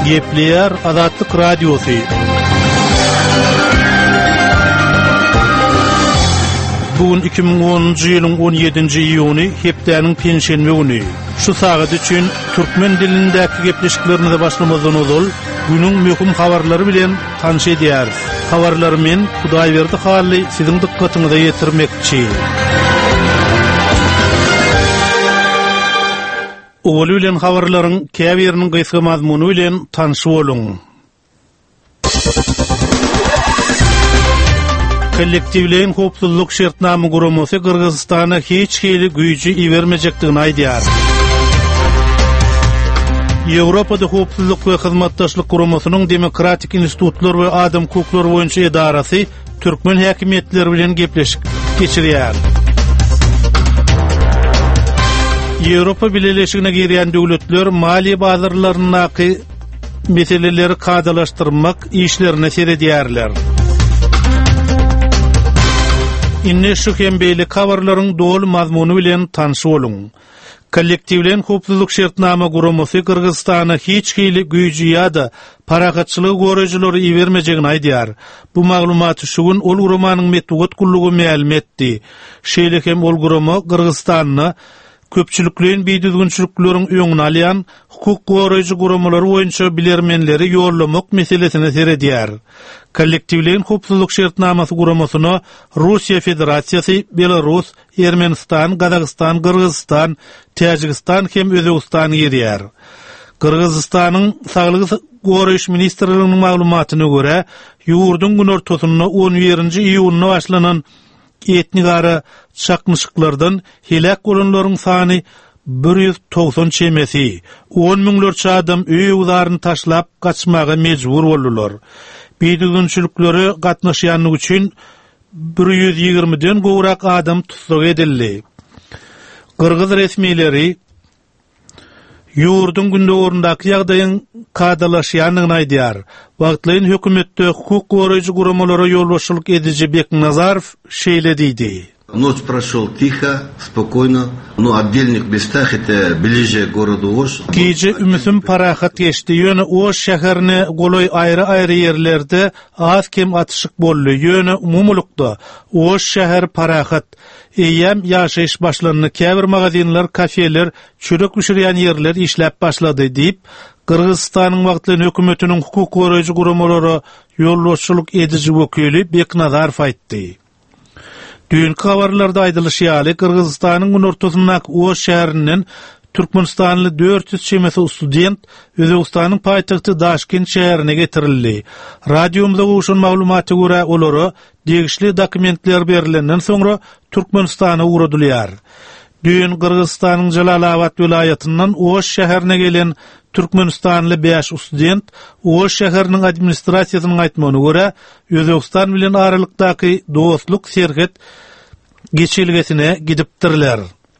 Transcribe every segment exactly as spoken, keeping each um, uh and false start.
Gepleyer Azatlyk Radiosu. Bugün iki bin onuncu ýylyň on ýedinji iýuny, hepdeniň penşenbe güni. Şu sagat üçin türkmen dilindäki gepleşiklerini de başlamazdan ozul, günüň möhüm habarlary bilen tanış edýär. Habarlary men Hudaýberdi hally siziň dikkatiňize ýetirmekçi. Ol bilen habarlaryň käbiriniň gysga mazmuny bilen tanış boluň. Kollektivlerin hopsuzluk şertnamy guramasy Kırgızstana hiç hili güýji iwermejekdigini aýdýar. Ýewropada hopsuzluk we hyzmatdaşlyk guramasynyň Demokratik Institutlar we Adam hukukları boýunça edarasy türkmen häkimetleri bilen gepleşik geçirýär. Ýewropa Birleşigine girýän döwletler mali bazarlarynyňky meseleleri kadalaşdyrmak işlerine seredýärler. Inne şu hembeýlik habarlaryň dolu mazmuny bilen tanış boluň. Kollektivlerin hukuklyk şertnama guramasy Kırgızstana hiç hili güýji ýa-da paragatçylyk gorajylary iwermejegini aýdýar. Bu maglumaty şu gün ol guramanyň metbuat gullugy ma'lum etdi. Şeýle hem ol gurama Kırgızstanyň köpçüliklerin beýdüzgünçilikleriň öňüni alýan hukuk goraýjy guramalary boýunça bilermenleri ýollamak meselesine seredýär. Kollektivlerin hukuklyk şertnamasy guramasyna Russiýa Federasiýasy, Belarus, Ermenistan, Gazakistan, Kyrgyzstan, Täjikistan hem Özbegistan girýär. Kyrgyzstanyň saglyk goraýyş ministrliginiň maglumatyna görä, ýurdun gün ortasyna on birinji iýuny başlanan etnik ara çakmışyklardan helak bolanlaryň sany bir ýüz togson çemesi, on miňlerçe adam öýe uzaryny taşlap gaçmaga mejbur boldular. Beýdüzgünçilikleri gatnaşýanlyk üçin bir ýüz ýigirmiden gowrak adam tutsak edildi. Kırgız resmileri ýurdun gündägorundaky ýagdaýyň kadalaşýanyny aýdýar. Wagtlaryň hökümetde hukuk goraýjy guramalary ýolbaşçylyk edici Beknazarow şeýle diýdi. Ночь прошёл тихо, спокойно, но отдельных местах это ближе к городу Ош. Gece ümüsüm parahat geçti. Ýöne Oş şäherine goloy aýry-aýry ýerlerde az kem atyşyk boldy. Ýöne umumlukda Oş şäher parahat. Eýem ýaşaýyş başlanyny käbir magazinler, kafeler, çörek pişirýän ýerler işläp başlady diýip Kırgızstanyň wagtly hökümetiniň hukuk goraýjy guramalary ýolbaşçylyk edici wekili Beknazarow aýtdy. Dünkü habarlarda aýdylýar, Kırgızstanyň gün ortasyndaky Oş şäherinden Türkmenistanly dört ýüz çemesi student Özbegistanyň paýtagty Daşkent şäherine getirildi. Radiomyza uşun maglumaty görä olary degişli dokumentler berilenden soňra Türkmenistana uradylýar. Dün Kırgızstanyň Jalalabad vilayatynyň Oş şäherine gelen Türkmenistanly beş student Oş şäheriniň administrasiýasynyň aýtmagyna görä Özbegistan bilen aralykdaky dostluk serhet geçilgesine gidipdirler.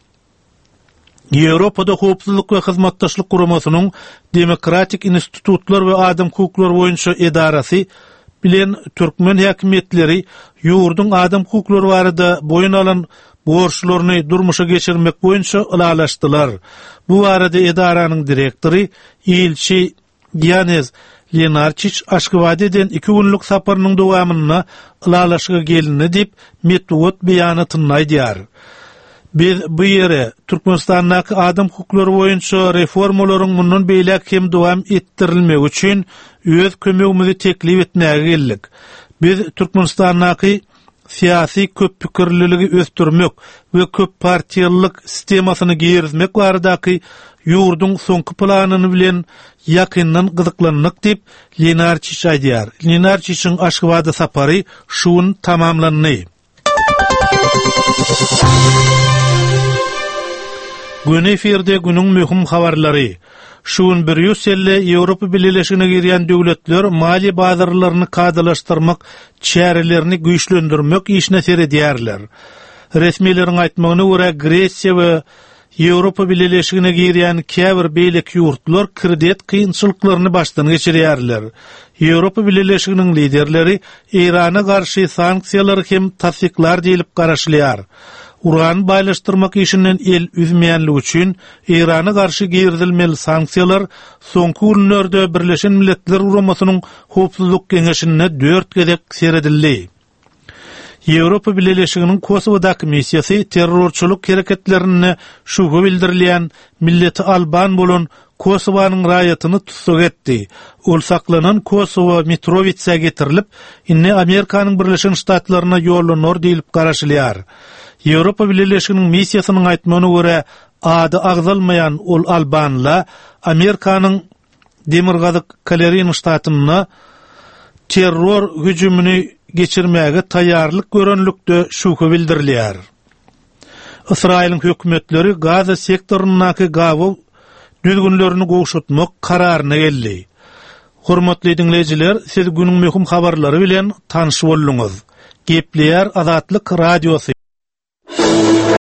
Ýewropada hukuklyk we hyzmatdaşlyk guramasynyň Demokratik Institutlar we Adam hukukları boýunça edarasy bilen türkmen häkimetleri ýurdun adam hukukları barada boyun alan borçlaryny durmuşa geçirmek boýunça ılalaşdylar. Bu barada edaranyň direktori Ilçi Dianez Lenarçiç Aşgabatdan iki günlük saparynyň dowamyna ılalaşyga gelini dip metbuat beýanatyny aýdýar. Biz bu ýere Türkmenistandaky adam hukukları boýunça reformalaryň mundan beýlek hem dowam etdirilmegi üçin öz kömegimizi teklip etmäge geldik. Biz Türkmenistandaky siyasi köp pikirliligi östürmek ve köp partiýalyk sistemasyny girizmek baradaky ýurdun soňky planyny bilen ýakyndan gyzyklanmak dip Lenarçiç aýdýar. Lenarçiçiň Aşgabada sapary şuň tamamlandy. Gün eferde günüň möhüm habarlary. Şuň bir ýüz elli Ýewropa Birleşigine girýän döwletler mali bazarlaryny kadalaşdyrmak çärelerini güýçlendirmek işine seredýärler. Resmiýetleriň aýtmagyna görä Gresiýa we Ýewropa Birleşigine girýän käbir beýlik ýurtlar kredit kynçylyklaryny başdan geçirýärler. Ýewropa Birleşiginiň liderleri Irana garşy sanksiýalary hem tasdiklar diýilip garaşlýar. uran baylaşdyrmak işinden el üzmeýänligi üçin Irana garşy girdilmeli sanksiýalar soňky günlerde Birleşen Milletler Guramasynyň Howpsuzlyk Geňeşine dört gezek seredildi. Ýewropa Birleşiginiň Kosowadaky missiýasy terrorçuluk hereketlerine şüphe bildirilýän milleti Alban bolan Kosowanyň raýatyny tutsak etdi. Ol saklanan Kosowa Mitrovic'e getirilip, inne Amerikanyň Birleşen Ştatlaryna ýollanor diýilip garaşylýar. Ýewropa Birleşiginiň missiýasynyň aýtmagyna görä, ady agzalmaýan ol Albanla Amerikanyň Demirgazyk Kalerin ştatyna terror hüjümini geçirmäge taýýarlyk görenlikde şüphe bildirilýär. Israýlyň hökümetleri Gaza sektorunyňky gawy düzgünlerini goşutmak kararyna geldi. Hormatly dinleýijiler, siz günüň möhüm habarlary bilen tanyş bolduňyz. Gepleýär Azatlyk Radiosu.